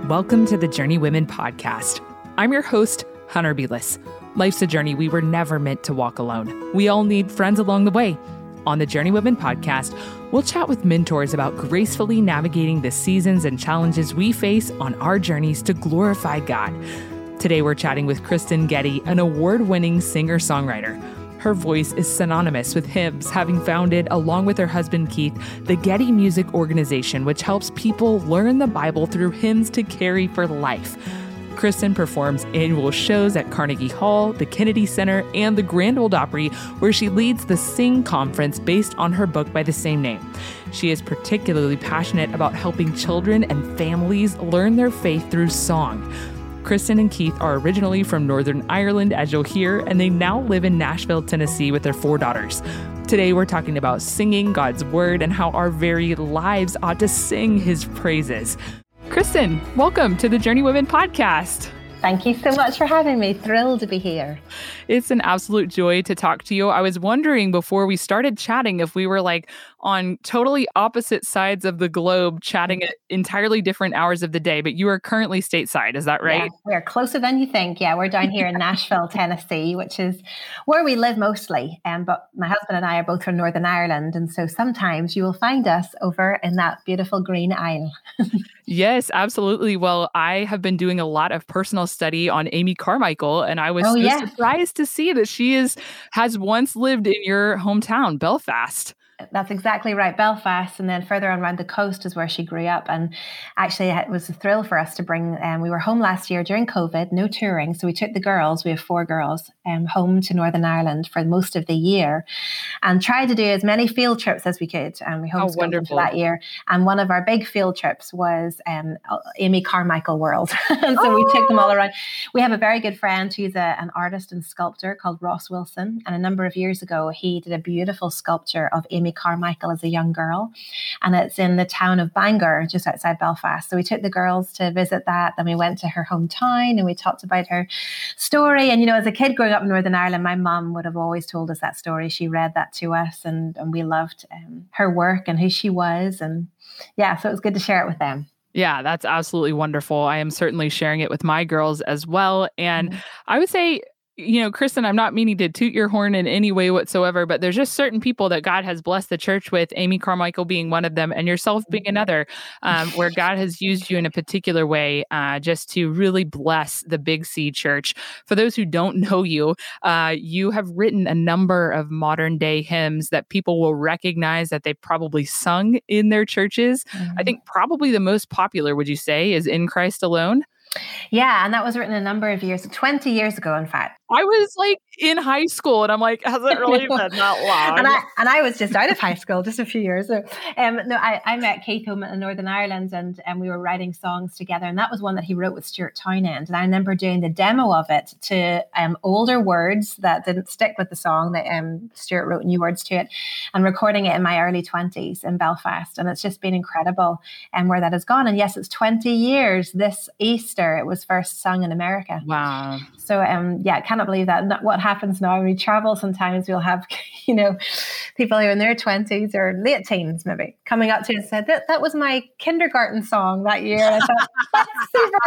Welcome to the Journey Women podcast. I'm your host, Hunter Belis. Life's a journey we were never meant to walk alone. We all need friends along the way. On the Journey Women podcast, we'll chat with mentors about gracefully navigating the seasons and challenges we face on our journeys to glorify God. Today, we're chatting with Kristen Getty, an award-winning singer-songwriter. Her voice is synonymous with hymns, having founded, along with her husband Keith, the Getty Music Organization, which helps people learn the Bible through hymns to carry for life. Kristen performs annual shows at Carnegie Hall, the Kennedy Center, and the Grand Ole Opry, where she leads the Sing Conference based on her book by the same name. She is particularly passionate about helping children and families learn their faith through song. Kristen and Keith are originally from Northern Ireland, as you'll hear, and they now live in Nashville, Tennessee with their 4 daughters. Today, we're talking about singing God's word and how our very lives ought to sing his praises. Kristen, welcome to the Journey Women podcast. Thank you so much for having me. Thrilled to be here. It's an absolute joy to talk to you. I was wondering before we started chatting if we were like on totally opposite sides of the globe, chatting at entirely different hours of the day, but you are currently stateside. Is that right? Yeah, we're closer than you think. Yeah, we're down here in Nashville, Tennessee, which is where we live mostly. But my husband and I are both from Northern Ireland. And so sometimes you will find us over in that beautiful green isle. Yes, absolutely. Well, I have been doing a lot of personal study on Amy Carmichael, and I was surprised to see that she has once lived in your hometown, Belfast. That's exactly right. Belfast, and then further on around the coast is where she grew up. And actually, it was a thrill for us to bring, we were home last year during COVID, no touring. So we took the girls, we have 4 girls, home to Northern Ireland for most of the year and tried to do as many field trips as we could. And we homeschooled them for that year. And one of our big field trips was Amy Carmichael World. And so we took them all around. We have a very good friend who's an artist and sculptor called Ross Wilson. And a number of years ago, he did a beautiful sculpture of Amy Carmichael as a young girl, and it's in the town of Bangor, just outside Belfast. So we took the girls to visit that, then we went to her hometown and we talked about her story. And as a kid growing up in Northern Ireland, my mum would have always told us that story. She read that to us, and we loved her work and who she was. And yeah, so it was good to share it with them. Yeah, that's absolutely wonderful. I am certainly sharing it with my girls as well. And I would say, Kristen, I'm not meaning to toot your horn in any way whatsoever, but there's just certain people that God has blessed the church with, Amy Carmichael being one of them, and yourself being another, where God has used you in a particular way just to really bless the Big C Church. For those who don't know you, you have written a number of modern day hymns that people will recognize that they've probably sung in their churches. I think probably the most popular, would you say, is In Christ Alone? Yeah, and that was written a number of years, 20 years ago, in fact. I was like in high school, and I'm like, has it really been that long? and I was just out of high school, just a few years. So, I met Keith home in Northern Ireland, and we were writing songs together, and that was one that he wrote with Stuart Townend. And I remember doing the demo of it to older words that didn't stick with the song that Stuart wrote new words to it, and recording it in my early 20s in Belfast. And it's just been incredible where that has gone. And yes, it's 20 years this Easter. It was first sung in America. Wow. So, I cannot believe that. And what happens now when we travel, sometimes we'll have, people who are in their 20s or late teens maybe coming up to us and said, that was my kindergarten song that year. And I thought, that's super,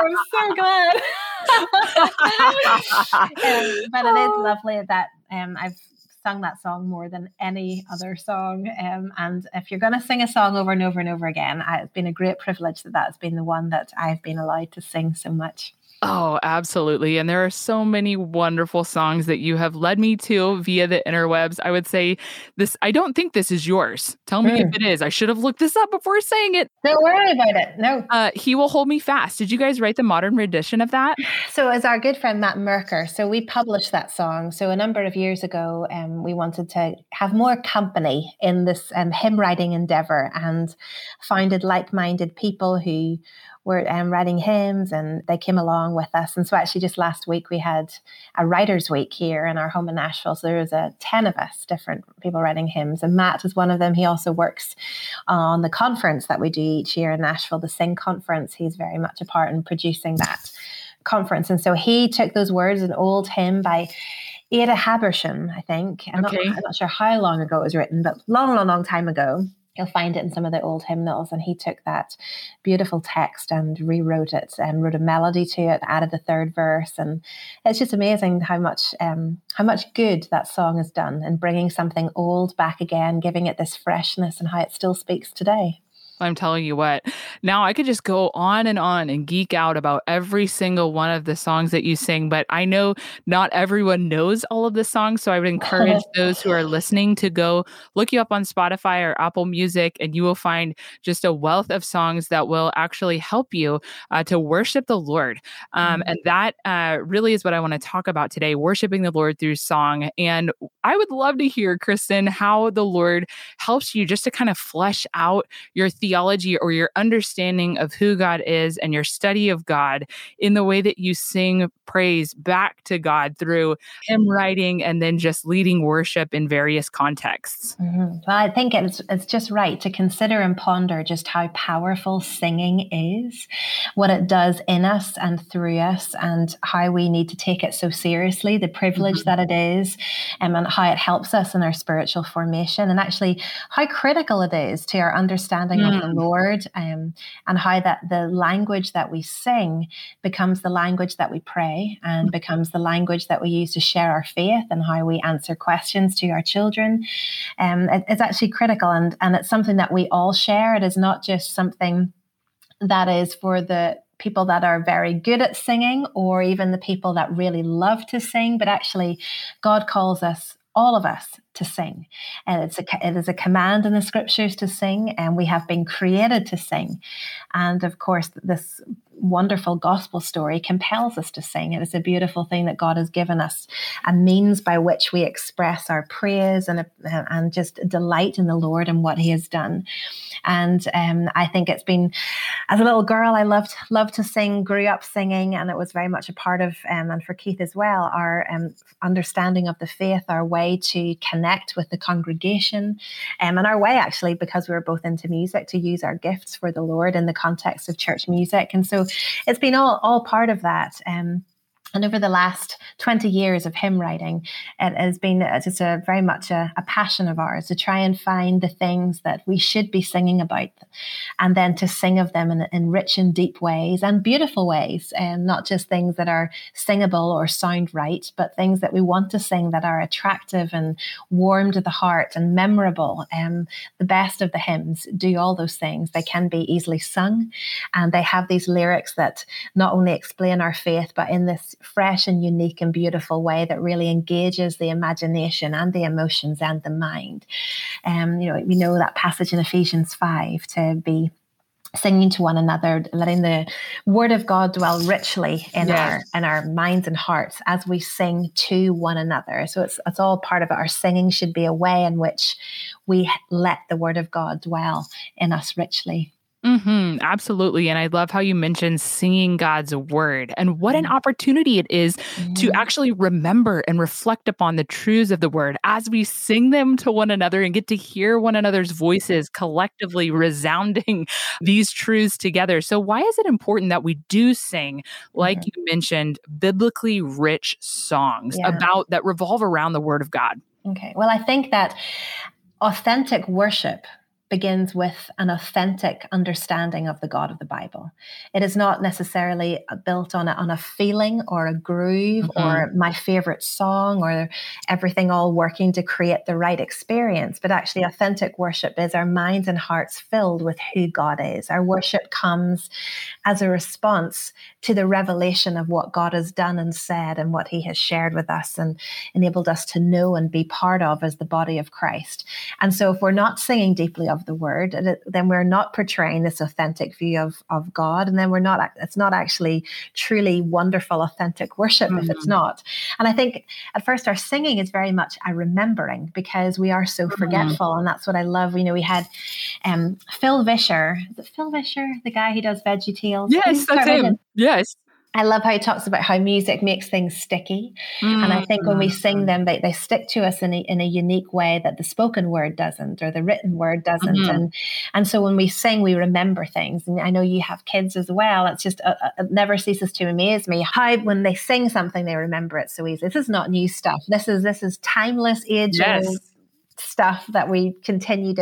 I'm so glad. But it is lovely that I've sung that song more than any other song. And if you're going to sing a song over and over and over again, it's been a great privilege that that's been the one that I've been allowed to sing so much. Oh, absolutely. And there are so many wonderful songs that you have led me to via the interwebs. I would say this, I don't think this is yours. Tell me if it is. I should have looked this up before saying it. Don't worry about it. No. He Will Hold Me Fast. Did you guys write the modern rendition of that? So it's our good friend, Matt Merker. So we published that song. So a number of years ago, we wanted to have more company in this hymn writing endeavor, and founded like-minded people who were writing hymns, and they came along with us. And so actually just last week we had a writer's week here in our home in Nashville. So there was 10 of us, different people writing hymns, and Matt is one of them. He also works on the conference that we do each year in Nashville, the Sing Conference. He's very much a part in producing that conference. And so he took those words, an old hymn by Ada Habersham, I think. I'm not sure how long ago it was written, but long time ago. You'll find it in some of the old hymnals. And he took that beautiful text and rewrote it and wrote a melody to it, added a third verse. And it's just amazing how much good that song has done in bringing something old back again, giving it this freshness, and how it still speaks today. I'm telling you what, now I could just go on and geek out about every single one of the songs that you sing, but I know not everyone knows all of the songs. So I would encourage those who are listening to go look you up on Spotify or Apple Music, and you will find just a wealth of songs that will actually help you to worship the Lord. And that really is what I want to talk about today, worshiping the Lord through song. And I would love to hear, Kristen, how the Lord helps you just to kind of flesh out your theology or your understanding of who God is and your study of God in the way that you sing praise back to God through hymn writing and then just leading worship in various contexts. Well, I think it's just right to consider and ponder just how powerful singing is, what it does in us and through us, and how we need to take it so seriously, the privilege that it is, and how it helps us in our spiritual formation, and actually how critical it is to our understanding of the Lord, and how that the language that we sing becomes the language that we pray and becomes the language that we use to share our faith and how we answer questions to our children. It's actually critical, and it's something that we all share. It is not just something that is for the people that are very good at singing or even the people that really love to sing, but actually God calls us, all of us, to sing. And it is a command in the scriptures to sing, and we have been created to sing. And of course, this wonderful gospel story compels us to sing. It is a beautiful thing that God has given us, a means by which we express our praise and just delight in the Lord and what he has done. And I think it's been, as a little girl, I loved to sing, grew up singing, and it was very much a part of, and for Keith as well, our understanding of the faith, our way to connect with the congregation, and our way, actually, because we were both into music, to use our gifts for the Lord in the context of church music. And so it's been all part of that. And over the last 20 years of hymn writing, it has been just very much a passion of ours to try and find the things that we should be singing about, and then to sing of them in rich and deep ways and beautiful ways, and not just things that are singable or sound right, but things that we want to sing that are attractive and warm to the heart and memorable. The best of the hymns do all those things. They can be easily sung, and they have these lyrics that not only explain our faith, but in this fresh and unique and beautiful way that really engages the imagination and the emotions and the mind. We know that passage in Ephesians 5 to be singing to one another, letting the word of God dwell richly in our minds and hearts as we sing to one another. So it's all part of it. Our singing should be a way in which we let the word of God dwell in us richly. Absolutely. And I love how you mentioned singing God's word, and what an opportunity it is to actually remember and reflect upon the truths of the word as we sing them to one another and get to hear one another's voices collectively resounding these truths together. So why is it important that we do sing, like you mentioned, biblically rich songs about that revolve around the word of God? Okay. Well, I think that authentic worship begins with an authentic understanding of the God of the Bible. It is not necessarily built on a feeling or a groove or my favorite song or everything all working to create the right experience, but actually authentic worship is our minds and hearts filled with who God is. Our worship comes as a response to the revelation of what God has done and said and what he has shared with us and enabled us to know and be part of as the body of Christ. And so if we're not singing deeply of the word, then we're not portraying this authentic view of God. And then it's not actually truly wonderful, authentic worship if it's not. And I think at first our singing is very much a remembering, because we are so forgetful. And that's what I love. We had Phil Vischer. Is it Phil Vischer, the guy who does VeggieTales? Yes, that's him. Yes. I love how he talks about how music makes things sticky. And I think when we sing them, they stick to us in a unique way that the spoken word doesn't, or the written word doesn't. And so when we sing, we remember things. And I know you have kids as well. It's just, it never ceases to amaze me how when they sing something, they remember it so easily. This is not new stuff. This is timeless, age-old stuff that we continue to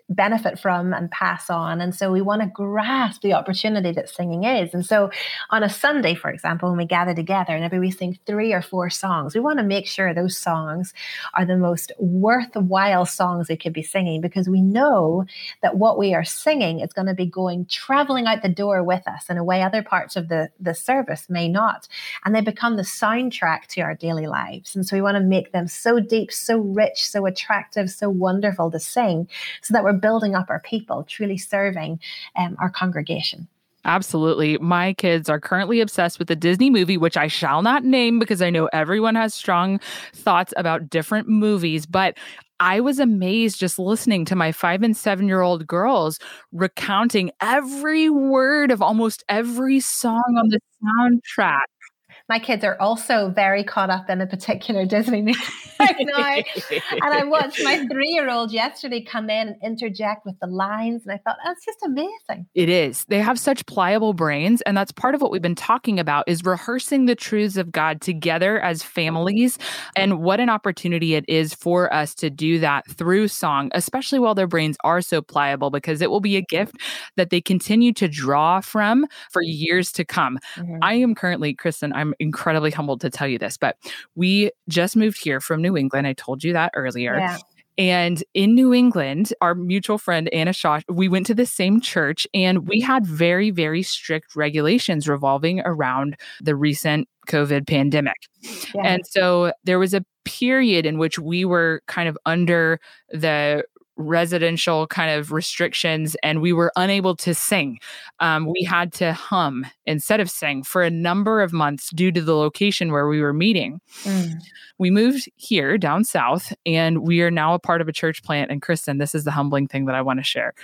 benefit from and pass on. And so we want to grasp the opportunity that singing is. And so on a Sunday, for example, when we gather together and maybe we sing 3 or 4 songs, we want to make sure those songs are the most worthwhile songs we could be singing, because we know that what we are singing is going to be traveling out the door with us in a way other parts of the service may not. And they become the soundtrack to our daily lives. And so we want to make them so deep, so rich, so attractive, so wonderful to sing, so that we're building up our people, truly serving our congregation. Absolutely. My kids are currently obsessed with a Disney movie, which I shall not name because I know everyone has strong thoughts about different movies, but I was amazed just listening to my 5 and 7-year-old girls recounting every word of almost every song on the soundtrack. My kids are also very caught up in a particular Disney movie right now. And I watched my 3-year-old yesterday come in and interject with the lines. And I thought, that's just amazing. It is. They have such pliable brains. And that's part of what we've been talking about, is rehearsing the truths of God together as families. And what an opportunity it is for us to do that through song, especially while their brains are so pliable, because it will be a gift that they continue to draw from for years to come. Mm-hmm. I am currently, Kristen, I'm incredibly humbled to tell you this, but we just moved here from New England. I told you that earlier. Yeah. And in New England, our mutual friend, Anna Shaw, we went to the same church, and we had very, very strict regulations revolving around the recent COVID pandemic. Yeah. And so there was a period in which we were kind of under the residential kind of restrictions, and we were unable to sing. We had to hum instead of sing for a number of months due to the location where we were meeting. We moved here down south, and we are now a part of a church plant. And Kristen, this is the humbling thing that I want to share.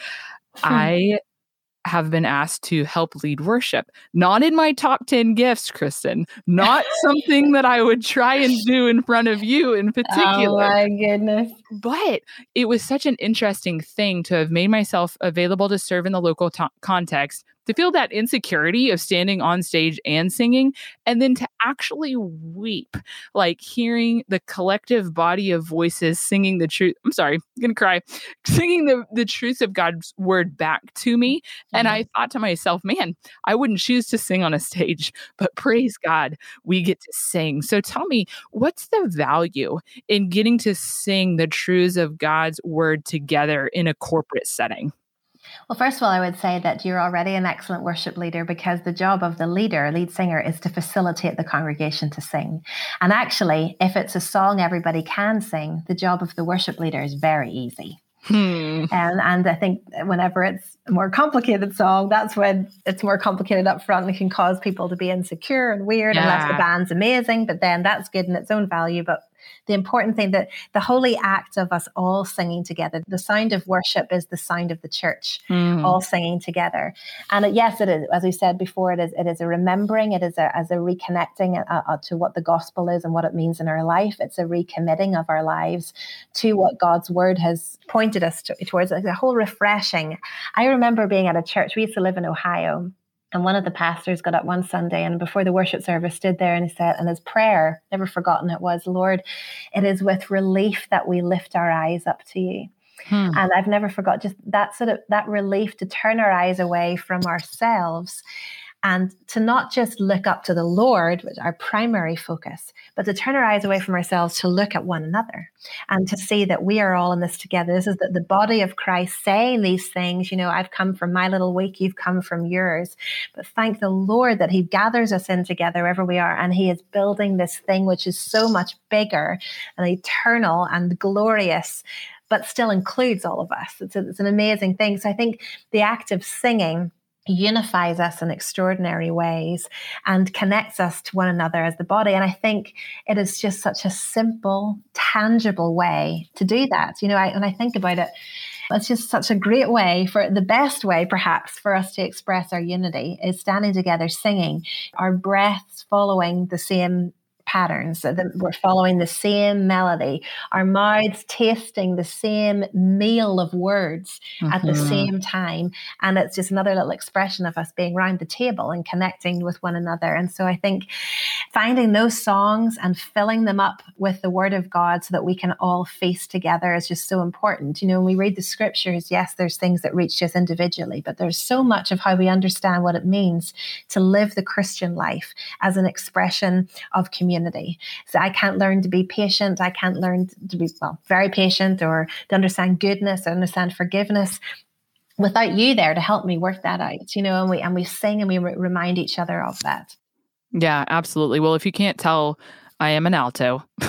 I have been asked to help lead worship. Not in my top 10 gifts, Kristen. Not something that I would try and do in front of you in particular. Oh my goodness. But it was such an interesting thing to have made myself available to serve in the local context, to feel that insecurity of standing on stage and singing, and then to actually weep, like hearing the collective body of voices singing the truth. I'm sorry, I'm going to cry. Singing the truth of God's word back to me. Mm-hmm. And I thought to myself, man, I wouldn't choose to sing on a stage, but praise God, we get to sing. So tell me, what's the value in getting to sing the truths of God's word together in a corporate setting? Well, first of all, I would say that you're already an excellent worship leader, because the job of the lead singer, is to facilitate the congregation to sing. And actually, if it's a song everybody can sing, the job of the worship leader is very easy. And I think whenever it's a more complicated song, that's when it's more complicated up front and can cause people to be insecure and weird, unless the band's amazing. But then that's good in its own value. But the important thing, that the holy act of us all singing together, the sound of worship is the sound of the church, all singing together. And yes, it is, as we said before, it is a remembering, it is as a reconnecting to what the gospel is and what it means in our life. It's a recommitting of our lives to what God's word has pointed us towards, like a whole refreshing. I remember being at a church, we used to live in Ohio, and one of the pastors got up one Sunday and before the worship service stood there and he said, and his prayer, never forgotten it, was, Lord, it is with relief that we lift our eyes up to you. And I've never forgot just that sort of, that relief to turn our eyes away from ourselves and to not just look up to the Lord, which is our primary focus, but to turn our eyes away from ourselves to look at one another and to see that we are all in this together. This is the body of Christ saying these things. You know, I've come from my little week, you've come from yours. But thank the Lord that he gathers us in together wherever we are. And he is building this thing which is so much bigger and eternal and glorious, but still includes all of us. It's an amazing thing. So I think the act of singing unifies us in extraordinary ways and connects us to one another as the body. And I think it is just such a simple, tangible way to do that. You know, when I think about it, it's just such a great way, for the best way perhaps for us to express our unity is standing together, singing, our breaths following the same patterns, that we're following the same melody, our mouths tasting the same meal of words at the same time. And it's just another little expression of us being around the table and connecting with one another. And so I think finding those songs and filling them up with the word of God so that we can all feast together is just so important. When we read the scriptures, yes, there's things that reach us individually, but there's so much of how we understand what it means to live the Christian life as an expression of community. So I can't learn to be patient. I can't learn to be, very patient, or to understand goodness or understand forgiveness without you there to help me work that out, and we sing and we remind each other of that. Yeah, absolutely. Well, if you can't tell, I am an alto. You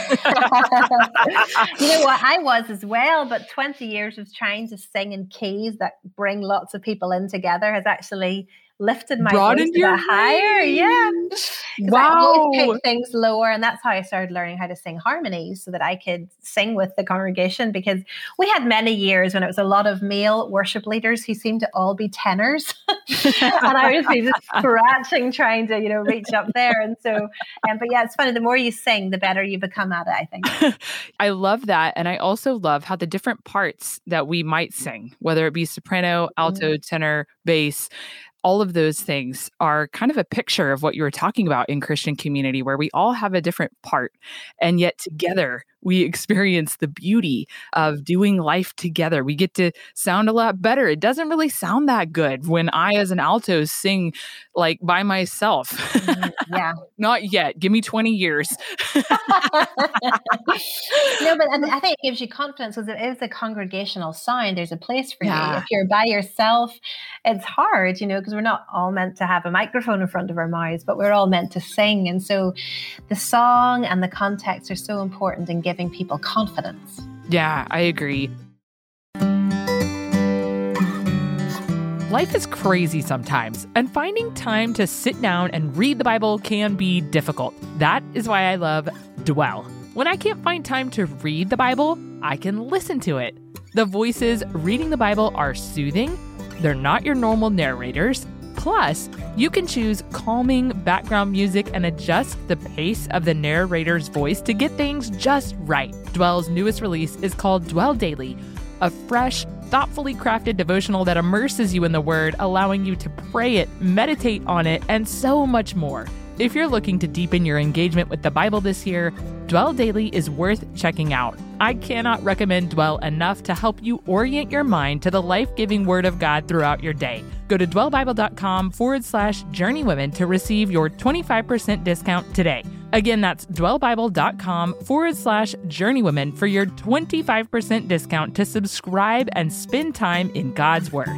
know what? I was as well, but 20 years of trying to sing in keys that bring lots of people in together has actually lifted my voice a bit higher. Yeah. Wow. I always pick things lower. And that's how I started learning how to sing harmonies so that I could sing with the congregation, because we had many years when it was a lot of male worship leaders who seemed to all be tenors. And I would be just scratching, trying to, reach up there. And so, but yeah, it's funny. The more you sing, the better you become at it, I think. I love that. And I also love how the different parts that we might sing, whether it be soprano, alto, tenor, bass, all of those things are kind of a picture of what you were talking about in Christian community, where we all have a different part, and yet together we experience the beauty of doing life together. We get to sound a lot better. It doesn't really sound that good when I, as an alto, sing like by myself. Yeah. Not yet. Give me 20 years. No, but I think it gives you confidence because it is a congregational sound. There's a place for you. If you're by yourself, it's hard, because we're not all meant to have a microphone in front of our mouths, but we're all meant to sing. And so the song and the context are so important in giving people confidence. Yeah, I agree. Life is crazy sometimes, and finding time to sit down and read the Bible can be difficult. That is why I love Dwell. When I can't find time to read the Bible, I can listen to it. The voices reading the Bible are soothing. They're not your normal narrators. Plus, you can choose calming background music and adjust the pace of the narrator's voice to get things just right. Dwell's newest release is called Dwell Daily, a fresh, thoughtfully crafted devotional that immerses you in the Word, allowing you to pray it, meditate on it, and so much more. If you're looking to deepen your engagement with the Bible this year, Dwell Daily is worth checking out. I cannot recommend Dwell enough to help you orient your mind to the life-giving Word of God throughout your day. Go to dwellbible.com/journeywomen to receive your 25% discount today. Again, that's dwellbible.com/journeywomen for your 25% discount to subscribe and spend time in God's Word.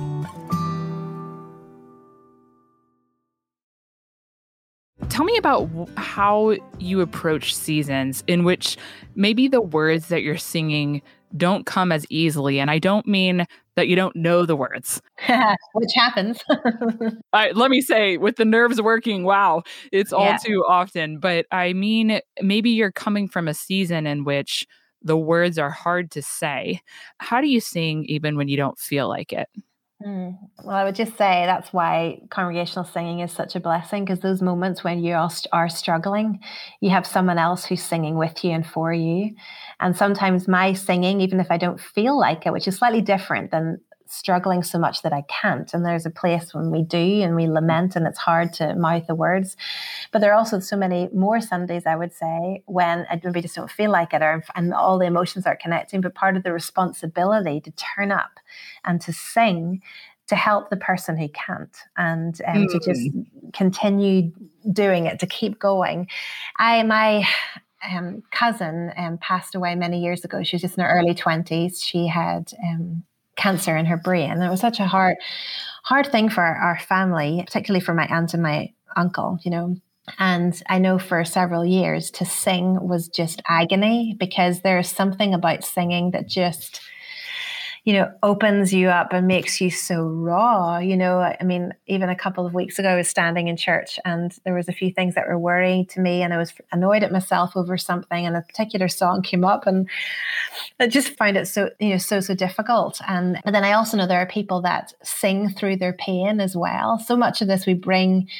Tell me about how you approach seasons in which maybe the words that you're singing don't come as easily. And I don't mean that you don't know the words. Which happens. Let me say, with the nerves working, wow, it's all too often. But I mean, maybe you're coming from a season in which the words are hard to say. How do you sing even when you don't feel like it? Well, I would just say that's why congregational singing is such a blessing, because those moments when you are struggling, you have someone else who's singing with you and for you. And sometimes my singing, even if I don't feel like it, which is slightly different than struggling so much that I can't. And there's a place when we do and we lament and it's hard to mouth the words. But there are also so many more Sundays, I would say, when I maybe just don't feel like it, and all the emotions are connecting. But part of the responsibility to turn up and to sing to help the person who can't, and to just continue doing it, to keep going. My cousin passed away many years ago. She was just in her early 20s. She had cancer in her brain. And it was such a hard thing for our family, particularly for my aunt and my uncle, And I know for several years to sing was just agony, because there's something about singing that just, opens you up and makes you so raw. I mean, even a couple of weeks ago, I was standing in church and there was a few things that were worrying to me, and I was annoyed at myself over something, and a particular song came up, and I just found it so difficult. But then I also know there are people that sing through their pain as well. So much of this we bring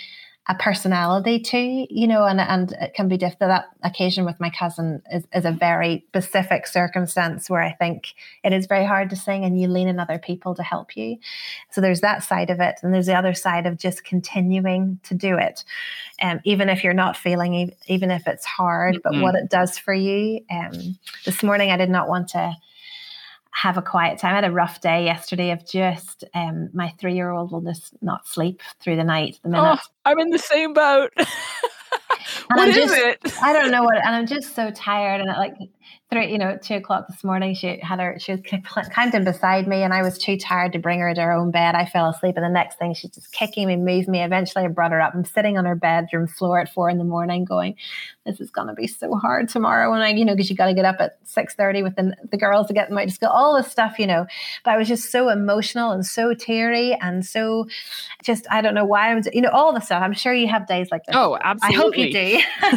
a personality too, you know, and it can be difficult. That occasion with my cousin is a very specific circumstance where I think it is very hard to sing and you lean on other people to help you. So there's that side of it. And there's the other side of just continuing to do it. Even if you're not feeling, even if it's hard, but what it does for you. This morning, I did not want to have a quiet time. I had a rough day yesterday of just my 3-year-old will just not sleep through the night. The minute. Oh, I'm in the same boat. What is it? I don't know what, and I'm just so tired. And at 2:00 this morning, she was climbed in beside me, and I was too tired to bring her to her own bed. I fell asleep, and the next thing she's just kicking me, moving me. Eventually, I brought her up. I'm sitting on her bedroom floor at 4 a.m, going, "This is going to be so hard tomorrow." And because you got to get up at 6:30 with the girls to get them out to school, all this stuff, But I was just so emotional and so teary and so just, I don't know why I was, all the stuff. I'm sure you have days like this. Oh, absolutely. I hope you do.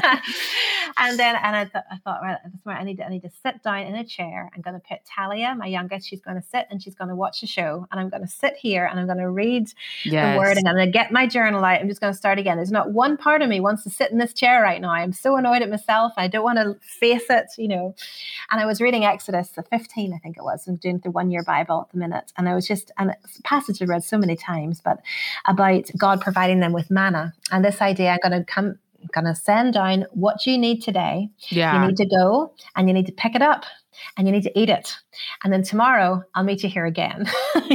and I thought, right, this morning I need to sit down in a chair. I'm going to put Talia, my youngest, she's going to sit and she's going to watch the show. And I'm going to sit here and I'm going to read the word and I'm going to get my journal out. I'm just going to start again. There's not one part of me wants to sit in this chair right now. I'm so annoyed at myself. I don't want to face it, And I was reading Exodus 15, I think it was. I'm doing the 1-year Bible at the minute. And I was and it's a passage I've read so many times, but about God providing them with manna. And this idea, I'm going to send down what you need today. Yeah. You need to go and you need to pick it up and you need to eat it. And then tomorrow I'll meet you here again,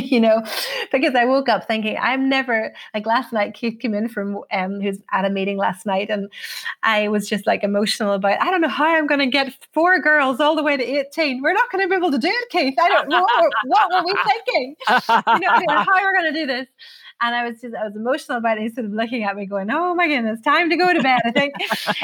because I woke up thinking I'm never, last night, Keith came in from, who's at a meeting last night. And I was just emotional about, I don't know how I'm going to get 4 girls all the way to 18. We're not going to be able to do it, Keith. I don't know. What were we thinking? How we're going to do this. And I was emotional about it. He's sort of looking at me going, oh my goodness, time to go to bed, I think.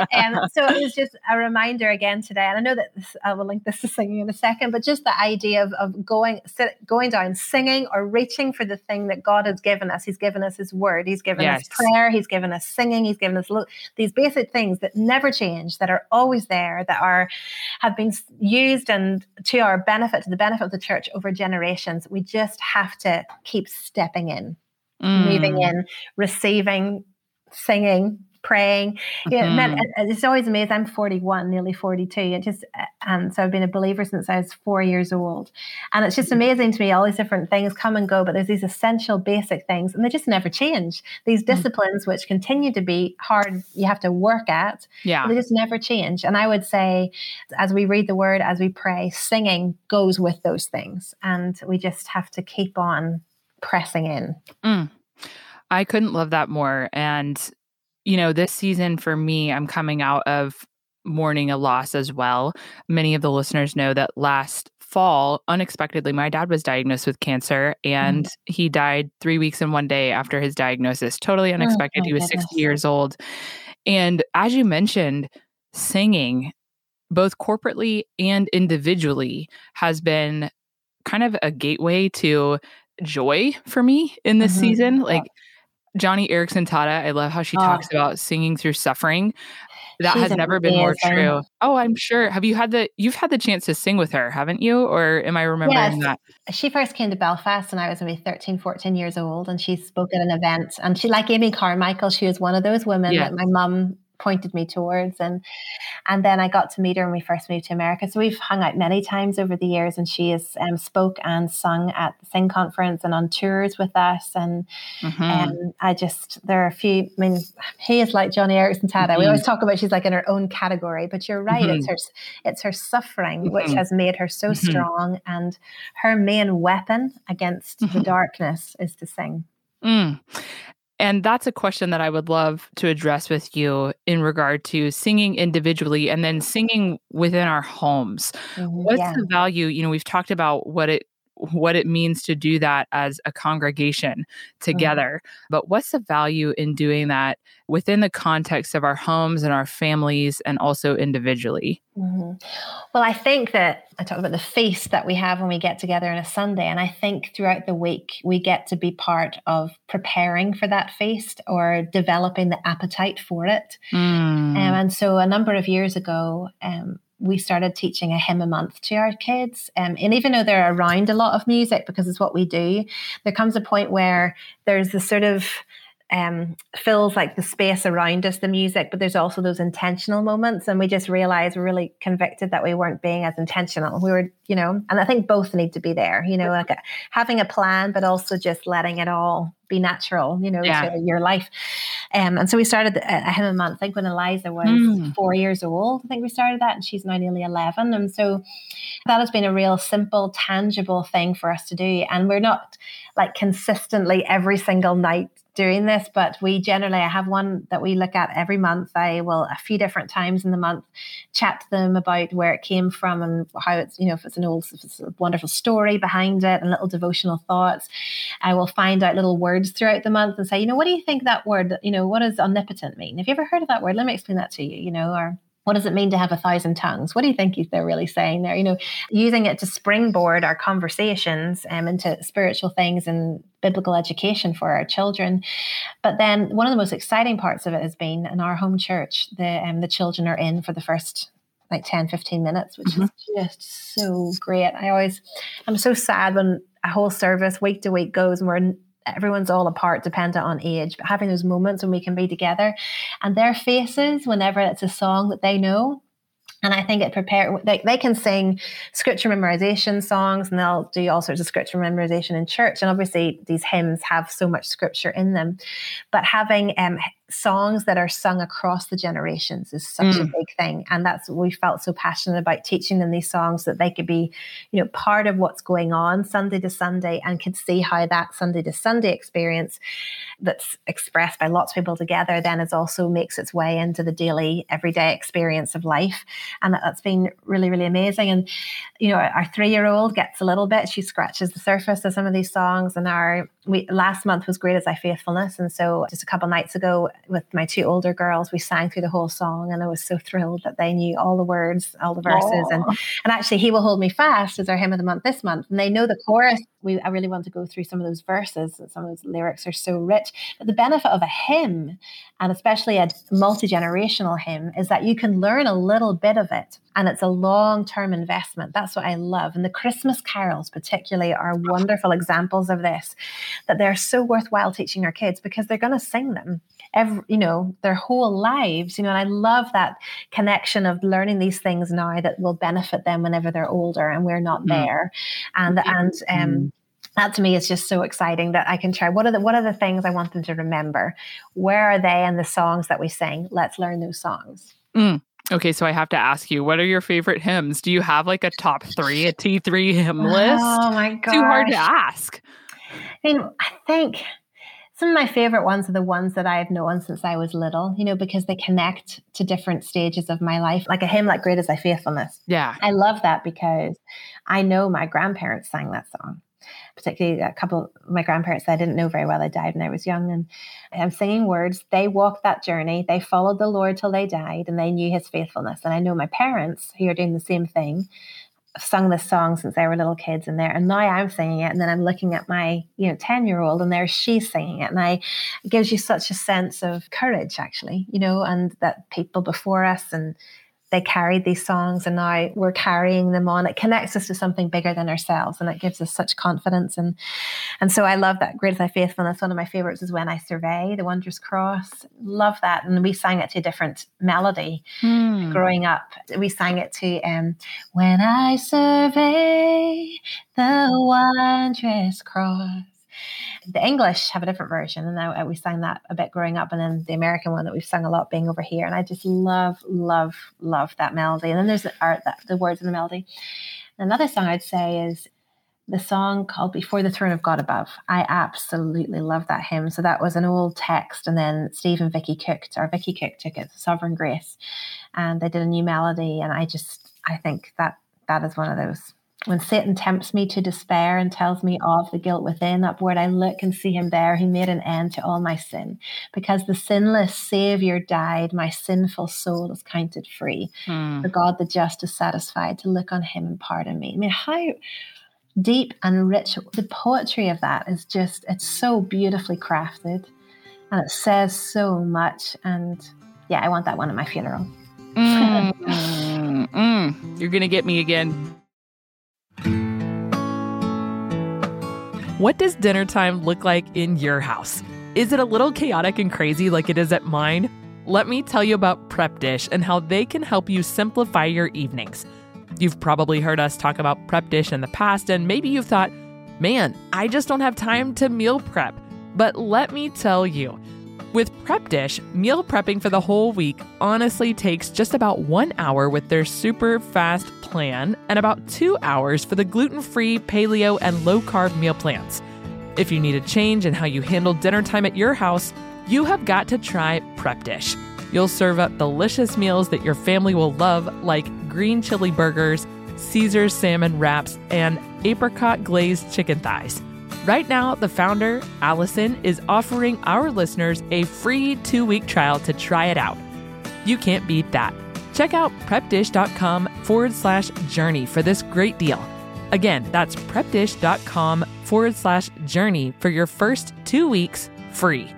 So it was just a reminder again today. And I know that I will link this to singing in a second, but just the idea of going down, singing or reaching for the thing that God has given us. He's given us his word. He's given us prayer. He's given us singing. He's given us these basic things that never change, that are always there, that have been used and to our benefit, to the benefit of the church over generations. We just have to keep stepping in. Moving in, receiving, singing, praying. It's always amazing. I'm 41, nearly 42. And so I've been a believer since I was 4 years old. And it's just amazing to me, all these different things come and go, but there's these essential basic things and they just never change. These disciplines, which continue to be hard, you have to work at, they just never change. And I would say, as we read the word, as we pray, singing goes with those things. And we just have to keep on pressing in. I couldn't love that more. And, this season for me, I'm coming out of mourning a loss as well. Many of the listeners know that last fall, unexpectedly, my dad was diagnosed with cancer and he died 3 weeks and 1 day after his diagnosis. Totally unexpected. He was 60 years old. And as you mentioned, singing, both corporately and individually, has been kind of a gateway to joy for me in this season. Johnny Erickson Tata, I love how she talks about singing through suffering. That has never been more true. Oh, I'm sure. You've had the chance to sing with her, haven't you? Or am I remembering that? She first came to Belfast when I was maybe 13, 14 years old, and she spoke at an event. And she, like Amy Carmichael, she was one of those women that my mum pointed me towards, and then I got to meet her when we first moved to America. So we've hung out many times over the years, and she has spoke and sung at the Sing Conference and on tours with us. And there are a few. I mean, he is like Johnny Erickson Tada. We always talk about she's like in her own category, but you're right. It's her suffering which has made her so strong, and her main weapon against the darkness is to sing. And that's a question that I would love to address with you in regard to singing individually and then singing within our homes. What's the value? We've talked about what it means to do that as a congregation together, but what's the value in doing that within the context of our homes and our families and also individually? Well, I think that I talked about the feast that we have when we get together on a Sunday. And I think throughout the week, we get to be part of preparing for that feast or developing the appetite for it. And so a number of years ago, we started teaching a hymn a month to our kids. And even though they're around a lot of music, because it's what we do, there comes a point where there's this sort of fills like the space around us, the music, but there's also those intentional moments. And we just realized we're really convicted that we weren't being as intentional. We were, and I think both need to be there, like having a plan, but also just letting it all be natural, to your life. And so we started a hymn a month. I think when Eliza was 4 years old, I think we started that, and she's now nearly 11. And so that has been a real simple, tangible thing for us to do. And we're not like consistently every single night doing this, but I have one that we look at every month. I will, a few different times in the month, chat to them about where it came from and how it's, if it's a wonderful story behind it and little devotional thoughts. I will find out little words throughout the month and say, what do you think that word, what does omnipotent mean? Have you ever heard of that word? Let me explain that to you, or what does it mean to have 1,000 tongues? What do you think they're really saying there? Using it to springboard our conversations into spiritual things and biblical education for our children. But then one of the most exciting parts of it has been in our home church, the children are in for the first 10, 15 minutes, which is just so great. I'm so sad when a whole service week to week goes and everyone's all apart, dependent on age, but having those moments when we can be together and their faces whenever it's a song that they know. And I think they can sing scripture memorization songs, and they'll do all sorts of scripture memorization in church. And obviously these hymns have so much scripture in them, but having songs that are sung across the generations is such a big thing. And that's what we felt so passionate about, teaching them these songs that they could be, part of what's going on Sunday to Sunday, and could see how that Sunday to Sunday experience that's expressed by lots of people together then also makes its way into the daily, everyday experience of life. And that's been really, really amazing. And, our 3-year-old gets a little bit, she scratches the surface of some of these songs. And last month was Great Is Thy Faithfulness. And so just a couple of nights ago with my 2 older girls, we sang through the whole song, and I was so thrilled that they knew all the words, all the verses. And actually He Will Hold Me Fast is our hymn of the month this month. And they know the chorus. I really want to go through some of those verses. Some of those lyrics are so rich. But the benefit of a hymn, and especially a multi-generational hymn, is that you can learn a little bit of it. And it's a long-term investment. That's what I love. And the Christmas carols particularly are wonderful examples of this, that they're so worthwhile teaching our kids because they're going to sing them their whole lives, and I love that connection of learning these things now that will benefit them whenever they're older and we're not there. And that to me is just so exciting that I can try. What are the things I want them to remember? Where are they in the songs that we sing? Let's learn those songs. Okay, so I have to ask you, what are your favorite hymns? Do you have like a top 3, a T3 hymn list? Oh my God. Too hard to ask. I think some of my favorite ones are the ones that I've known since I was little, because they connect to different stages of my life. Like a hymn like Great Is Thy Faithfulness. Yeah. I love that because I know my grandparents sang that song. Particularly a couple of my grandparents that I didn't know very well. They died when I was young. And I'm singing words. They walked that journey. They followed the Lord till they died, and they knew His faithfulness. And I know my parents, who are doing the same thing, sung this song since they were little kids in there. And now I'm singing it. And then I'm looking at my 10-year-old, and she's singing it. And it gives you such a sense of courage, actually, and that people before us, and they carried these songs, and now we're carrying them on. It connects us to something bigger than ourselves, and it gives us such confidence. And so I love that. Great Is Thy Faithfulness. One of my favorites is When I Survey, the Wondrous Cross. Love that. And we sang it to a different melody growing up. We sang it to When I Survey the Wondrous Cross. The English have a different version, and we sang that a bit growing up, and then the American one that we've sung a lot being over here. And I just love that melody. And then there's the words in the melody. Another song I'd say is the song called Before the Throne of God Above. I absolutely love that hymn. So that was an old text, and then Steve and Vicky Cook took it, Sovereign Grace, and they did a new melody. And I think that is one of those. When Satan tempts me to despair and tells me of the guilt within, upward I look and see Him there who made an end to all my sin. Because the sinless Savior died, my sinful soul is counted free. For God the just is satisfied to look on Him and pardon me. I mean, how deep and rich the poetry of that is. Just, it's so beautifully crafted, and it says so much. And yeah, I want that one at my funeral. You're going to get me again. What does dinner time look like in your house? Is it a little chaotic and crazy like it is at mine? Let me tell you about Prep Dish and how they can help you simplify your evenings. You've probably heard us talk about Prep Dish in the past, and maybe you've thought, man, I just don't have time to meal prep. But let me tell you, with Prep Dish, meal prepping for the whole week honestly takes just about 1 hour with their super fast plan and about 2 hours for the gluten-free, paleo, and low-carb meal plans. If you need a change in how you handle dinner time at your house, you have got to try Prep Dish. You'll serve up delicious meals that your family will love, like green chili burgers, Caesar salmon wraps, and apricot glazed chicken thighs. Right now, the founder, Allison, is offering our listeners a free 2-week trial to try it out. You can't beat that. Check out prepdish.com/journey for this great deal. Again, that's prepdish.com/journey for your first 2 weeks free.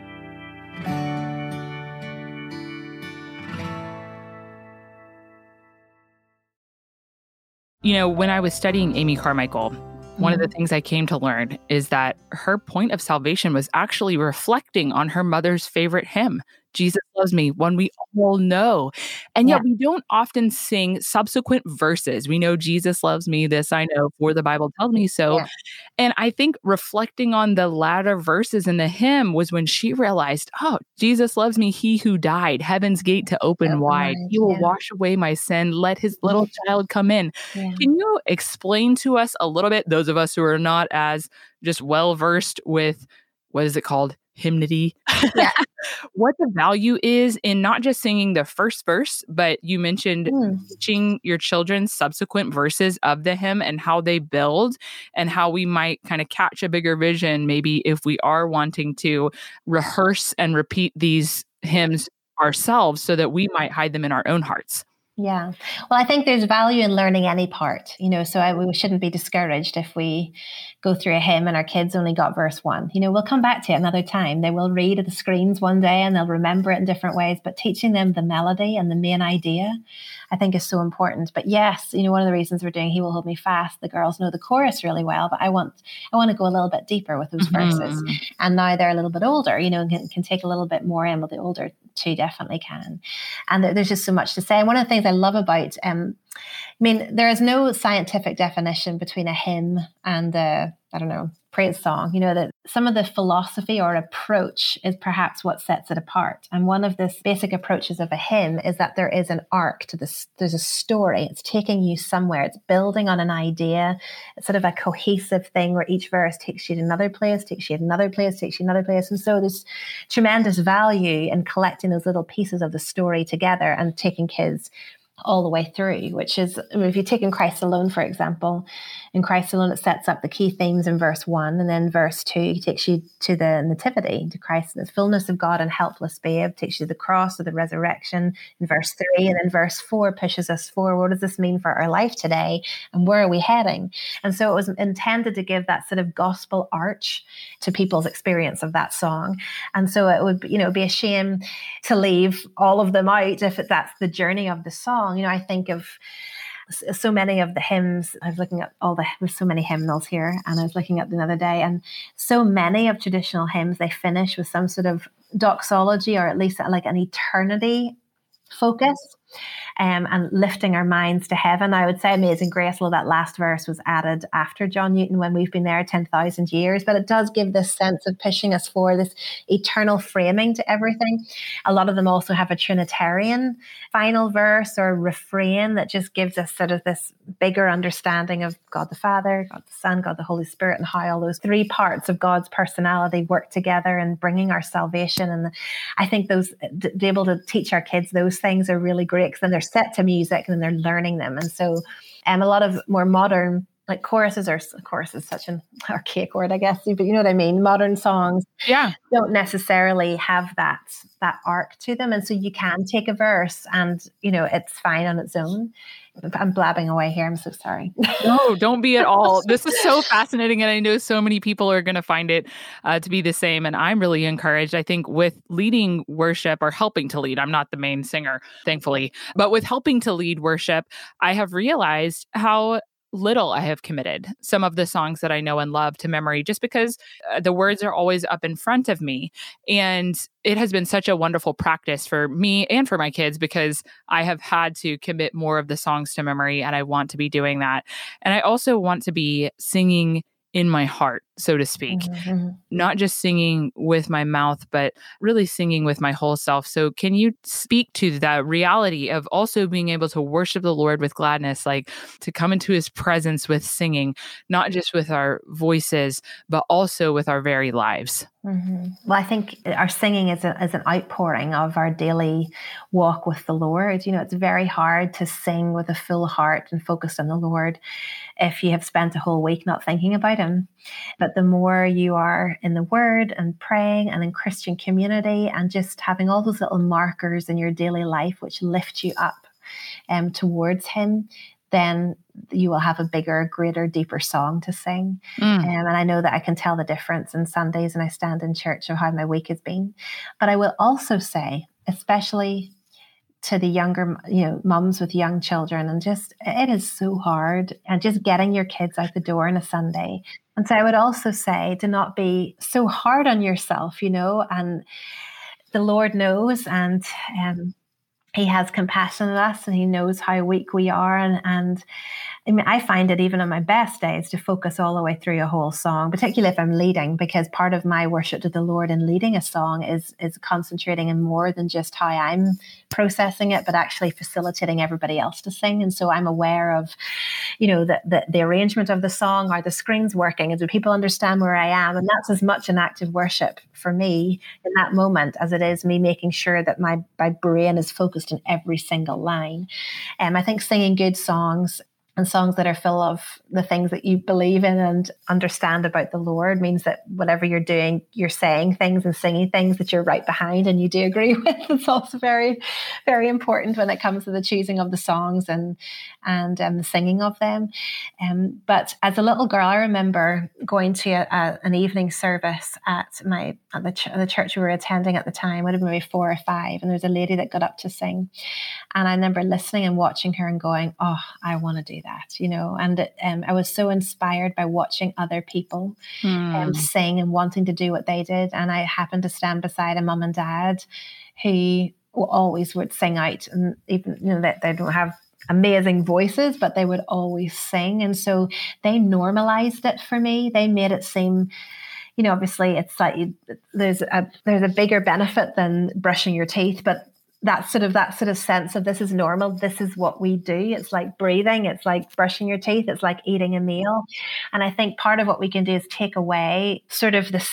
You know, when I was studying Amy Carmichael, one of the things I came to learn is that her point of salvation was actually reflecting on her mother's favorite hymn, Jesus Loves Me, one we all know. And yet we don't often sing subsequent verses. We know Jesus loves me, this I know, for the Bible tells me so. Yeah. And I think reflecting on the latter verses in the hymn was when she realized, oh, Jesus loves me, he who died, heaven's gate to open wide. He will wash away my sin. Let his little child come in. Yeah. Can you explain to us a little bit, those of us who are not as just well-versed with, what is it called? Hymnody. Yeah. What the value is in not just singing the first verse, but you mentioned teaching your children subsequent verses of the hymn and how they build and how we might kind of catch a bigger vision, maybe if we are wanting to rehearse and repeat these hymns ourselves so that we might hide them in our own hearts. Yeah. Well, I think there's value in learning any part, so we shouldn't be discouraged if we go through a hymn and our kids only got verse 1. We'll come back to it another time. They will read at the screens one day and they'll remember it in different ways, but teaching them the melody and the main idea, I think is so important. But yes, one of the reasons we're doing He Will Hold Me Fast, the girls know the chorus really well, but I want to go a little bit deeper with those verses. And now they're a little bit older, and can take a little bit more in, but the older two definitely can. And there's just so much to say. And one of the things I love about, there is no scientific definition between a hymn and praise song. That some of the philosophy or approach is perhaps what sets it apart. And one of the basic approaches of a hymn is that there is an arc to this. There's a story. It's taking you somewhere. It's building on an idea. It's sort of a cohesive thing where each verse takes you to another place, takes you to another place, takes you to another place. And so there's tremendous value in collecting those little pieces of the story together and taking kids all the way through, which is, if you take In Christ Alone, for example, in Christ Alone, it sets up the key themes in verse 1, and then verse 2 takes you to the nativity, to Christ and the fullness of God and helpless babe, takes you to the cross or the resurrection in verse 3, and then verse 4 pushes us forward. What does this mean for our life today, and where are we heading? And so it was intended to give that sort of gospel arch to people's experience of that song. And so it would, be a shame to leave all of them out if that's the journey of the song. I think of so many of the hymns. I was looking at there's so many hymnals here, and I was looking at the other day, and so many of traditional hymns, they finish with some sort of doxology, or at least like an eternity focus. And lifting our minds to heaven. I would say Amazing Grace, that last verse was added after John Newton when we've been there 10,000 years, but it does give this sense of pushing us for this eternal framing to everything. A lot of them also have a Trinitarian final verse or refrain that just gives us sort of this bigger understanding of God the Father, God the Son, God the Holy Spirit, and how all those three parts of God's personality work together in bringing our salvation. And I think to be able to teach our kids those things are really great, because then they're set to music and they're learning them. And so a lot of more modern, like chorus is such an archaic word, I guess, but you know what I mean? Modern songs don't necessarily have that arc to them. And so you can take a verse and, it's fine on its own. I'm blabbing away here. I'm so sorry. No, don't be at all. This is so fascinating. And I know so many people are going to find it to be the same. And I'm really encouraged, I think, with leading worship or helping to lead. I'm not the main singer, thankfully. But with helping to lead worship, I have realized how little I have committed some of the songs that I know and love to memory, just because the words are always up in front of me. And it has been such a wonderful practice for me and for my kids, because I have had to commit more of the songs to memory, and I want to be doing that. And I also want to be singing in my heart, so to speak, not just singing with my mouth, but really singing with my whole self. So can you speak to that reality of also being able to worship the Lord with gladness, like to come into his presence with singing, not just with our voices, but also with our very lives? Well, I think our singing is an outpouring of our daily walk with the Lord. It's very hard to sing with a full heart and focused on the Lord if you have spent a whole week not thinking about him. But the more you are in the Word and praying and in Christian community and just having all those little markers in your daily life which lift you up towards him, then you will have a bigger, greater, deeper song to sing. And I know that I can tell the difference in Sundays when I stand in church of how my week has been. But I will also say, especially to the younger, mums with young children, and just, it is so hard, and just getting your kids out the door on a Sunday. And so I would also say, do not be so hard on yourself, and the Lord knows, and he has compassion on us, and he knows how weak we are. And I mean, I find it even on my best days to focus all the way through a whole song, particularly if I'm leading, because part of my worship to the Lord in leading a song is concentrating in more than just how I'm processing it, but actually facilitating everybody else to sing. And so I'm aware of, the arrangement of the song, are the screens working, and do people understand where I am? And that's as much an act of worship for me in that moment as it is me making sure that my brain is focused on every single line. I think singing good songs and songs that are full of the things that you believe in and understand about the Lord means that whatever you're doing, you're saying things and singing things that you're right behind and you do agree with. It's also very, very important when it comes to the choosing of the songs and the singing of them. But as a little girl, I remember going to an evening service at the church we were attending at the time. Would have been maybe 4 or 5, and there was a lady that got up to sing, and I remember listening and watching her and going, "Oh, I want to do that." And I was so inspired by watching other people sing and wanting to do what they did. And I happened to stand beside a mum and dad who always would sing out, and even that they don't have amazing voices, but they would always sing. And so they normalized it for me. They made it seem, obviously it's like there's a bigger benefit than brushing your teeth, but that sort of sense of this is normal. This is what we do. It's like breathing. It's like brushing your teeth. It's like eating a meal. And I think part of what we can do is take away sort of this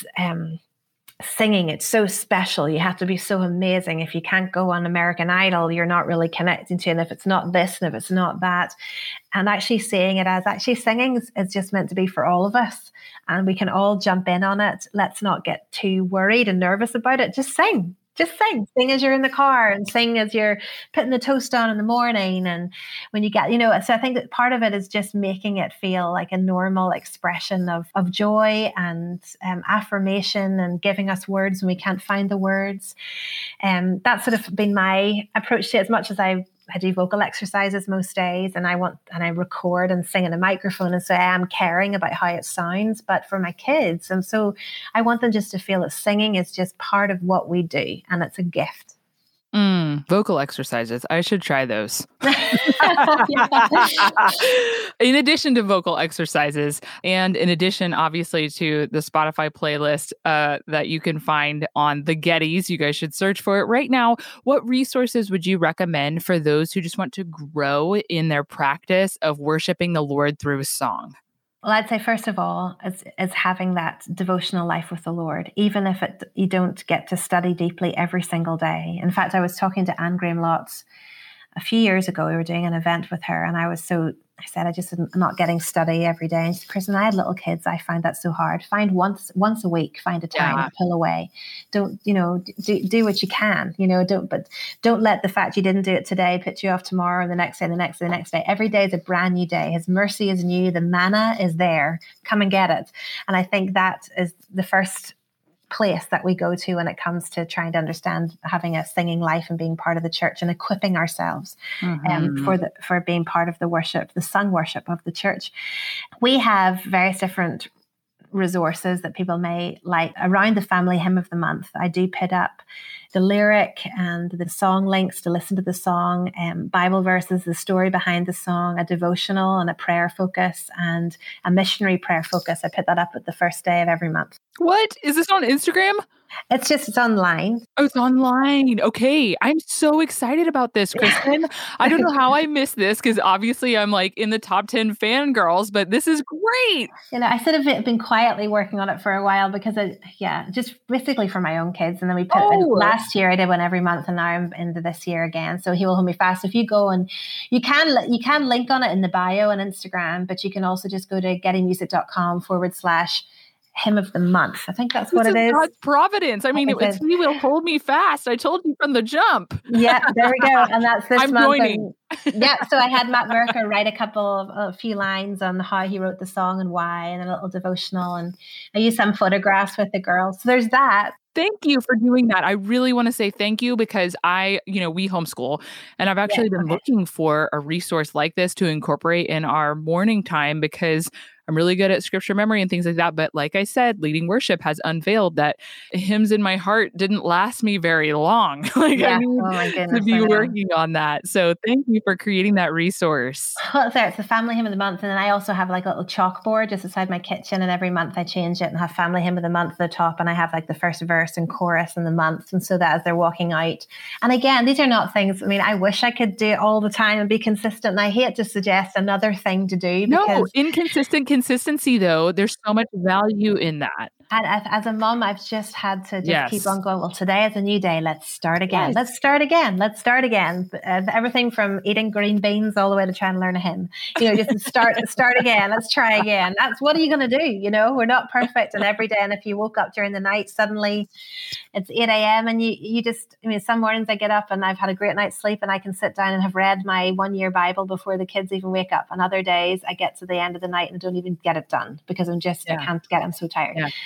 singing. It's so special. You have to be so amazing. If you can't go on American Idol, you're not really connecting to it. And if it's not this and if it's not that, and actually seeing it as actually singing is just meant to be for all of us. And we can all jump in on it. Let's not get too worried and nervous about it. Just sing. Just sing. Sing as you're in the car, and sing as you're putting the toast on in the morning. And when you get, so I think that part of it is just making it feel like a normal expression of joy and affirmation, and giving us words when we can't find the words. That's sort of been my approach to it, as much as I do vocal exercises most days, and I record and sing in a microphone, and so I am caring about how it sounds, but for my kids. And so I want them just to feel that singing is just part of what we do, and it's a gift. Vocal exercises. I should try those. In addition to vocal exercises, and in addition, obviously, to the Spotify playlist that you can find on the Gettys, you guys should search for it right now. What resources would you recommend for those who just want to grow in their practice of worshiping the Lord through a song? Well, I'd say, first of all, is having that devotional life with the Lord, even if you don't get to study deeply every single day. In fact, I was talking to Anne Graham Lotz a few years ago. We were doing an event with her, and I said, I just am not getting study every day. And she said, Kristen, I had little kids. I find that so hard. Find once a week, find a time to pull away. Don't, do what you can, don't let the fact you didn't do it today put you off tomorrow and the next day, and the next day, the next day. Every day is a brand new day. His mercy is new. The manna is there. Come and get it. And I think that is the first place that we go to when it comes to trying to understand having a singing life and being part of the church and equipping ourselves for being part of the worship, the sung worship of the church. We have various different resources that people may like around the family hymn of the month. I do put up the lyric and the song links to listen to the song, Bible verses, the story behind the song, a devotional and a prayer focus, and a missionary prayer focus. I put that up at the first day of every month. What? Is this on Instagram? It's online. Oh, it's online. Okay. I'm so excited about this, Kristen. I don't know how I missed this because obviously I'm like in the top 10 fangirls, but this is great. I sort of been quietly working on it for a while because just basically for my own kids. And then we put last year I did one every month and now I'm into this year again. So He Will Hold Me Fast. If you go and you can link on it in the bio on Instagram, but you can also just go to gettymusic.com/hymn of the month. I think that's what it is. God's providence. I mean, it's He Will Hold Me Fast. I told you from the jump. Yeah, there we go. And that's this I'm month. joining. So I had Matt Merker write a few lines on how he wrote the song and why, and a little devotional. And I used some photographs with the girls. So there's that. Thank you for doing that. I really want to say thank you because we homeschool and I've actually been looking for a resource like this to incorporate in our morning time because I'm really good at scripture memory and things like that. But like I said, leading worship has unveiled that hymns in my heart didn't last me very long. I need to be working on that. So thank you for creating that resource. Well, it's the family hymn of the month. And then I also have like a little chalkboard just outside my kitchen. And every month I change it and have family hymn of the month at the top. And I have like the first verse and chorus in the month. And so that as they're walking out. And again, these are not things, I wish I could do it all the time and be consistent. And I hate to suggest another thing to do. No, consistency, though, there's so much value in that. And as a mom, I've just had to keep on going. Well, today is a new day. Let's start again. Let's start again. Let's start again. Everything from eating green beans all the way to trying to learn a hymn. Just start again. Let's try again. That's what are you going to do? We're not perfect. And every day, and if you woke up during the night, suddenly it's 8 a.m. and you just, some mornings I get up and I've had a great night's sleep and I can sit down and have read my 1-year Bible before the kids even wake up. And other days I get to the end of the night and don't even get it done because I can't get it. I'm so tired. Yeah.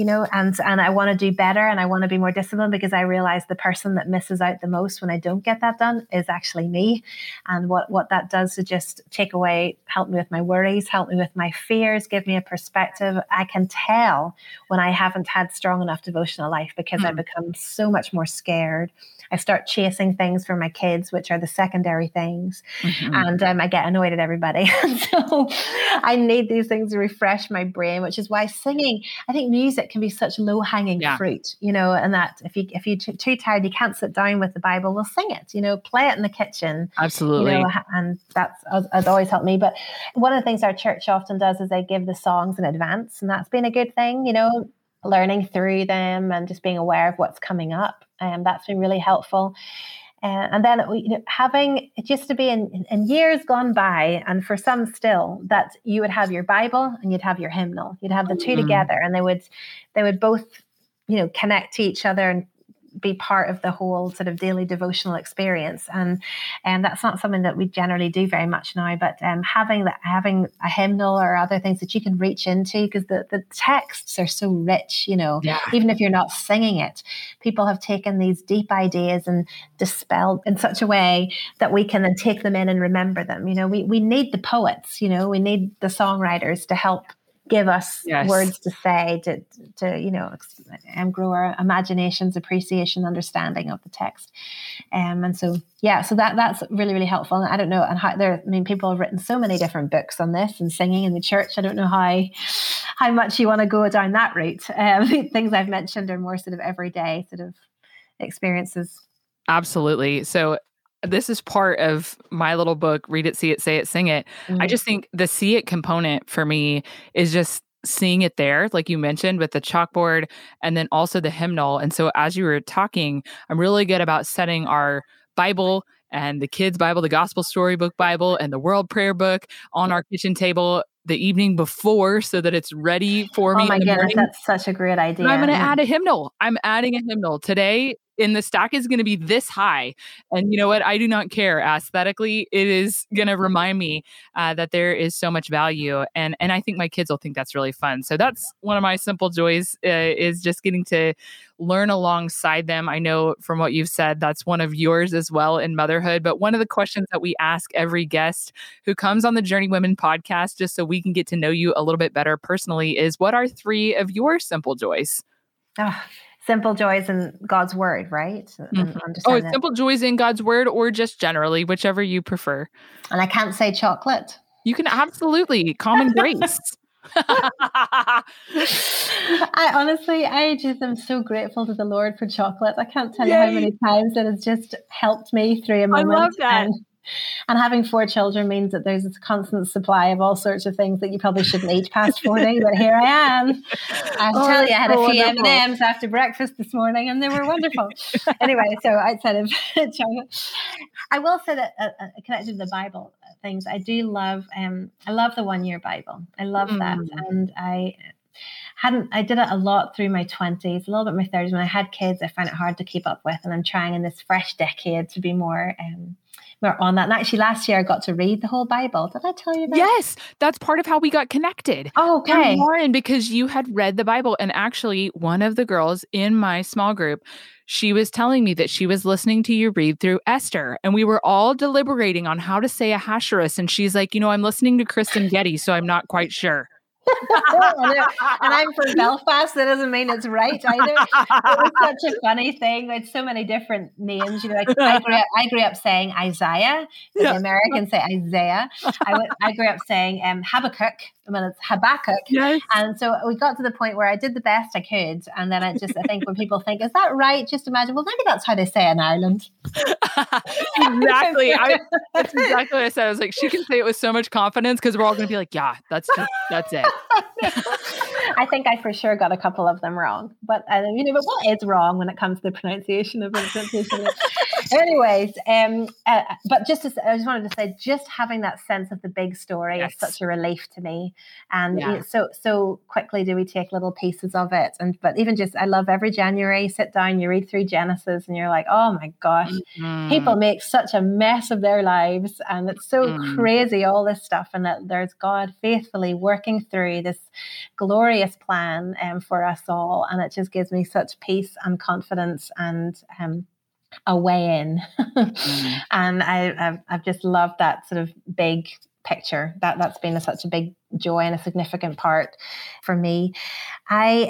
And I want to do better and I want to be more disciplined because I realize the person that misses out the most when I don't get that done is actually me. And what that does to just help me with my worries, help me with my fears, give me a perspective. I can tell when I haven't had strong enough devotional life because I become so much more scared. I start chasing things for my kids, which are the secondary things. And I get annoyed at everybody. So I need these things to refresh my brain, which is why singing, I think music can be such low-hanging fruit, and that if you're too tired, you can't sit down with the Bible, well, sing it, play it in the kitchen. Absolutely. And that's has always helped me. But one of the things our church often does is they give the songs in advance. And that's been a good thing, learning through them and just being aware of what's coming up. That's been really helpful. And then having it used to be in years gone by, and for some still, that you would have your Bible and you'd have your hymnal. You'd have the two together, and they would both, connect to each other and be part of the whole sort of daily devotional experience. And that's not something that we generally do very much now, but having a hymnal or other things that you can reach into, because the texts are so rich, even if you're not singing it, people have taken these deep ideas and dispelled in such a way that we can then take them in and remember them. We need the poets, we need the songwriters to help give us words to say to grow our imaginations, appreciation, understanding of the text. And so that's really, really helpful. And I don't know, and people have written so many different books on this and singing in the church. I don't know how much you want to go down that route. Things I've mentioned are more sort of everyday sort of experiences. Absolutely. So this is part of my little book, Read It, See It, Say It, Sing It. I just think the see it component for me is just seeing it there, like you mentioned, with the chalkboard and then also the hymnal. And so as you were talking, I'm really good about setting our Bible and the kids' Bible, the Gospel Storybook Bible, and the World Prayer Book on our kitchen table the evening before so that it's ready for me. Oh my goodness, that's such a great idea. And I'm going to add a hymnal. I'm adding a hymnal. Today and the stack is going to be this high. And you know what? I do not care aesthetically. It is going to remind me that there is so much value. And I think my kids will think that's really fun. So that's one of my simple joys is just getting to learn alongside them. I know from what you've said, that's one of yours as well in motherhood. But one of the questions that we ask every guest who comes on the Journey Women podcast, just so we can get to know you a little bit better personally, is what are 3 of your simple joys? Simple joys in God's word, right? Mm-hmm. Simple joys in God's word, or just generally, whichever you prefer. And I can't say chocolate. You can absolutely. Common grace. I just am so grateful to the Lord for chocolate. I can't tell you how many times it has just helped me through a moment. I love that. And having 4 children means that there's this constant supply of all sorts of things that you probably shouldn't eat past 40, but here I am. I tell you, I had a few M&Ms after breakfast this morning and they were wonderful. Anyway, so outside of chocolate, I will say that connected to the Bible things, I do love, I love the 1 year Bible. I love that. And I did it a lot through my 20s, a little bit in my 30s. When I had kids, I found it hard to keep up with. And I'm trying in this fresh decade to be more on that. And actually last year I got to read the whole Bible. Did I tell you that? Yes. That's part of how we got connected. Oh, okay. Lauren, because you had read the Bible. And actually one of the girls in my small group, she was telling me that she was listening to you read through Esther. And we were all deliberating on how to say Ahasuerus. And she's like, I'm listening to Kristen Getty, so I'm not quite sure. And I'm from Belfast. That doesn't mean it's right either. It was such a funny thing. There's so many different names. Like I grew up saying Isaiah. So the Americans say Isaiah. I grew up saying Habakkuk. It's Habakkuk. Yes. And so we got to the point where I did the best I could. And then I think when people think, is that right? Just imagine, well, maybe that's how they say in Ireland. Exactly. That's exactly what I said. I was like, she can say it with so much confidence because we're all going to be like, yeah, that's it. I think I for sure got a couple of them wrong. But but what is wrong when it comes to the pronunciation of it? Anyways, but I just wanted to say, just having that sense of the big story is such a relief to me. And so quickly do we take little pieces of it. But even just, I love every January, sit down, you read through Genesis and you're like, oh my gosh, people make such a mess of their lives. And it's so crazy, all this stuff. And that there's God faithfully working through this glorious plan for us all. And it just gives me such peace and confidence and a way in. And I've just loved that sort of big picture. That's been such a big joy and a significant part for me. I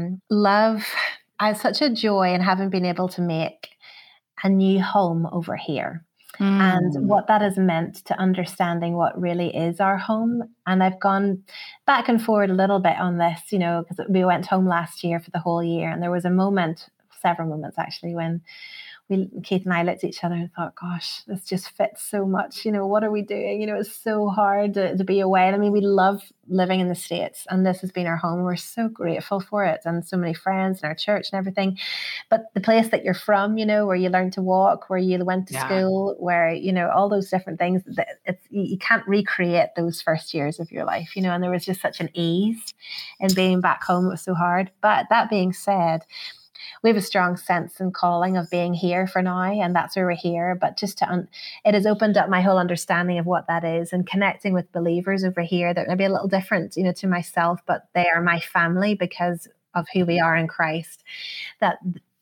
have such a joy in having been able to make a new home over here. And what that has meant to understanding what really is our home. And I've gone back and forward a little bit on this, because we went home last year for the whole year. And there was several moments actually, when Keith and I looked at each other and thought, gosh, this just fits so much. What are we doing? It's so hard to be away. And I mean, we love living in the States and this has been our home. We're so grateful for it and so many friends and our church and everything. But the place that you're from, where you learned to walk, where you went to school, where, all those different things, you can't recreate those first years of your life, and there was just such an ease in being back home. It was so hard. But that being said, we have a strong sense and calling of being here for now, and that's where we're here. But just it has opened up my whole understanding of what that is, and connecting with believers over here that may be a little different, to myself, but they are my family because of who we are in Christ. That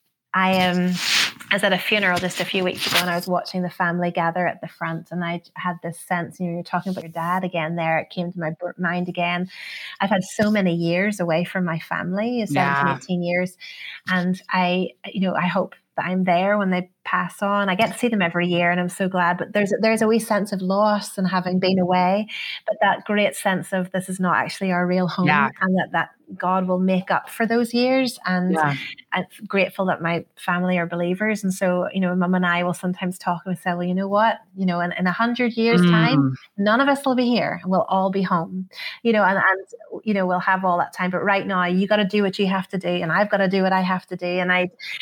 I was at a funeral just a few weeks ago and I was watching the family gather at the front, and I had this sense, you're talking about your dad again there. It came to my mind again. I've had so many years away from my family, 17, 18 years. And I hope that I'm there when they pass on. I get to see them every year and I'm so glad, but there's a wee sense of loss and having been away, but that great sense of this is not actually our real home, and that God will make up for those years. And I'm grateful that my family are believers. And so, Mum and I will sometimes talk and say, well, you know what, in 100 years time, none of us will be here and we'll all be home, and we'll have all that time. But right now you got to do what you have to do. And I've got to do what I have to do. And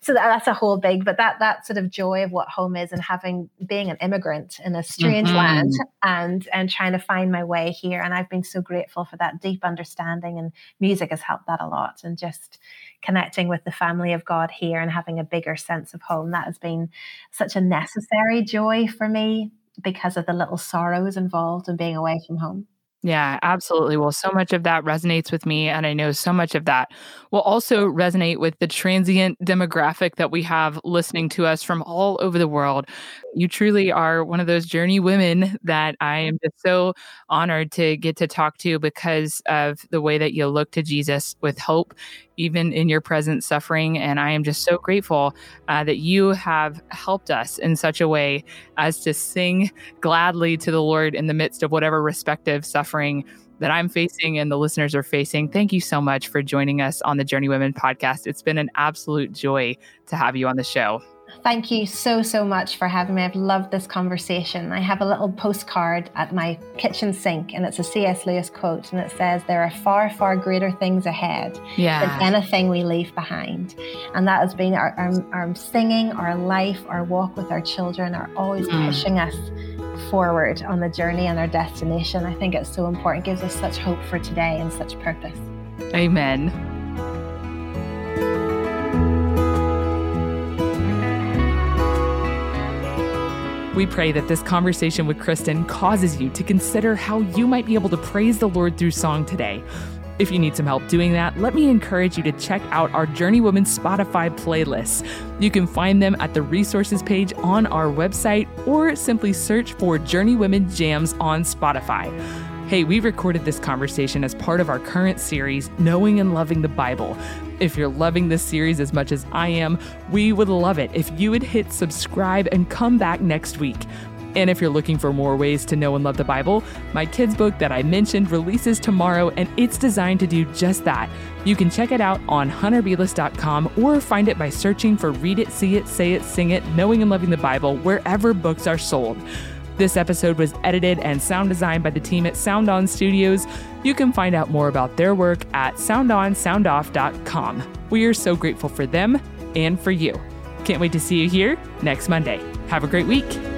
So that's a whole big, but that sort of joy of what home is, and being an immigrant in a strange land and trying to find my way here. And I've been so grateful for that deep understanding, and music has helped that a lot. And just connecting with the family of God here and having a bigger sense of home, that has been such a necessary joy for me because of the little sorrows involved in being away from home. Yeah, absolutely. Well, so much of that resonates with me. And I know so much of that will also resonate with the transient demographic that we have listening to us from all over the world. You truly are one of those journey women that I am just so honored to get to talk to, because of the way that you look to Jesus with hope, even in your present suffering. And I am just so grateful that you have helped us in such a way as to sing gladly to the Lord in the midst of whatever respective suffering that I'm facing and the listeners are facing. Thank you so much for joining us on the Journey Women podcast. It's been an absolute joy to have you on the show. Thank you so, so much for having me. I've loved this conversation. I have a little postcard at my kitchen sink, and it's a C.S. Lewis quote, and it says, "There are far, far greater things ahead than anything we leave behind." And that has been our singing, our life, our walk with our children are always pushing us forward on the journey and our destination. I think it's so important. It gives us such hope for today and such purpose. Amen. We pray that this conversation with Kristen causes you to consider how you might be able to praise the Lord through song today. If you need some help doing that, let me encourage you to check out our Journey Women Spotify playlists. You can find them at the resources page on our website, or simply search for Journey Women Jams on Spotify. Hey, we recorded this conversation as part of our current series, Knowing and Loving the Bible. If you're loving this series as much as I am, we would love it if you would hit subscribe and come back next week. And if you're looking for more ways to know and love the Bible, my kids' book that I mentioned releases tomorrow, and it's designed to do just that. You can check it out on hunterbelis.com, or find it by searching for Read It, See It, Say It, Sing It, Knowing and Loving the Bible, wherever books are sold. This episode was edited and sound designed by the team at Sound On Studios. You can find out more about their work at soundonsoundoff.com. We are so grateful for them and for you. Can't wait to see you here next Monday. Have a great week.